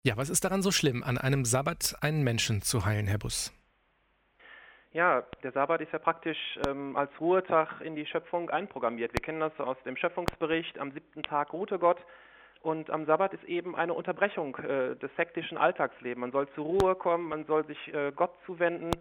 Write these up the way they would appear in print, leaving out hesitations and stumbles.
Ja, was ist daran so schlimm, an einem Sabbat einen Menschen zu heilen, Herr Buss? Ja, der Sabbat ist ja praktisch als Ruhetag in die Schöpfung einprogrammiert. Wir kennen das so aus dem Schöpfungsbericht. Am 7. Tag ruhte Gott und am Sabbat ist eben eine Unterbrechung des hektischen Alltagslebens. Man soll zur Ruhe kommen, man soll sich Gott zuwenden,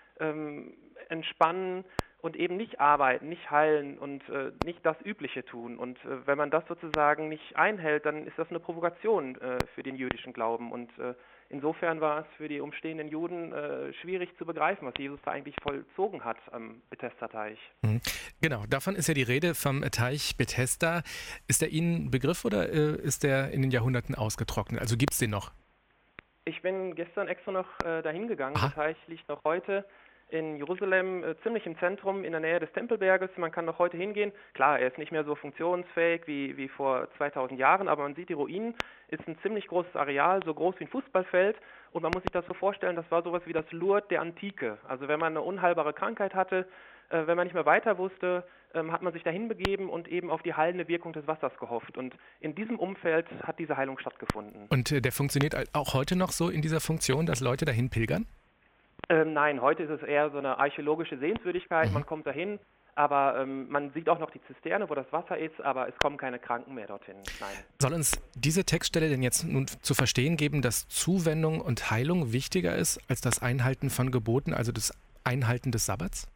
entspannen und eben nicht arbeiten, nicht heilen und nicht das Übliche tun. Und wenn man das sozusagen nicht einhält, dann ist das eine Provokation für den jüdischen Glauben. Und insofern war es für die umstehenden Juden schwierig zu begreifen, was Jesus da eigentlich vollzogen hat am Bethesda-Teich. Mhm. Genau, davon ist ja die Rede vom Teich Bethesda. Ist der Ihnen ein Begriff oder ist der in den Jahrhunderten ausgetrocknet? Also gibt's den noch? Ich bin gestern extra noch dahin gegangen. Der Aha. Teich liegt noch heute in Jerusalem, ziemlich im Zentrum, in der Nähe des Tempelberges. Man kann noch heute hingehen. Klar, er ist nicht mehr so funktionsfähig wie vor 2000 Jahren, aber man sieht die Ruinen. Ist ein ziemlich großes Areal, so groß wie ein Fußballfeld. Und man muss sich das so vorstellen, das war sowas wie das Lourdes der Antike. Also wenn man eine unheilbare Krankheit hatte, wenn man nicht mehr weiter wusste, hat man sich dahin begeben und eben auf die heilende Wirkung des Wassers gehofft. Und in diesem Umfeld hat diese Heilung stattgefunden. Und der funktioniert auch heute noch so in dieser Funktion, dass Leute dahin pilgern? Nein, heute ist es eher so eine archäologische Sehenswürdigkeit. Mhm. Man kommt dahin, aber man sieht auch noch die Zisterne, wo das Wasser ist, aber es kommen keine Kranken mehr dorthin. Nein. Soll uns diese Textstelle denn jetzt nun zu verstehen geben, dass Zuwendung und Heilung wichtiger ist als das Einhalten von Geboten, also das Einhalten des Sabbats?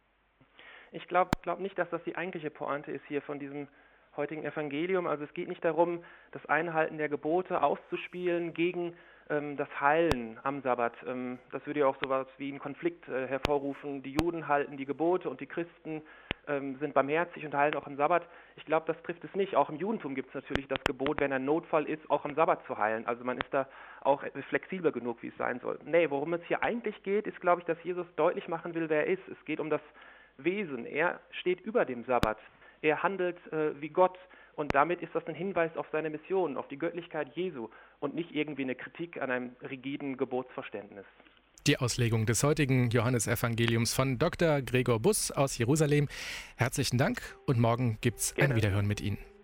Ich glaub nicht, dass das die eigentliche Pointe ist hier von diesem heutigen Evangelium. Also es geht nicht darum, das Einhalten der Gebote auszuspielen gegen das Heilen am Sabbat. Das würde ja auch sowas wie einen Konflikt hervorrufen. Die Juden halten die Gebote und die Christen sind barmherzig und heilen auch am Sabbat. Ich glaube, das trifft es nicht. Auch im Judentum gibt es natürlich das Gebot, wenn ein Notfall ist, auch am Sabbat zu heilen. Also man ist da auch flexibel genug, wie es sein soll. Nee, worum es hier eigentlich geht, ist, glaube ich, dass Jesus deutlich machen will, wer er ist. Es geht um das Wesen. Er steht über dem Sabbat. Er handelt wie Gott und damit ist das ein Hinweis auf seine Mission, auf die Göttlichkeit Jesu und nicht irgendwie eine Kritik an einem rigiden Gebotsverständnis. Die Auslegung des heutigen Johannesevangeliums von Dr. Gregor Buss aus Jerusalem. Herzlichen Dank und morgen gibt's ein Gerne. Wiederhören mit Ihnen.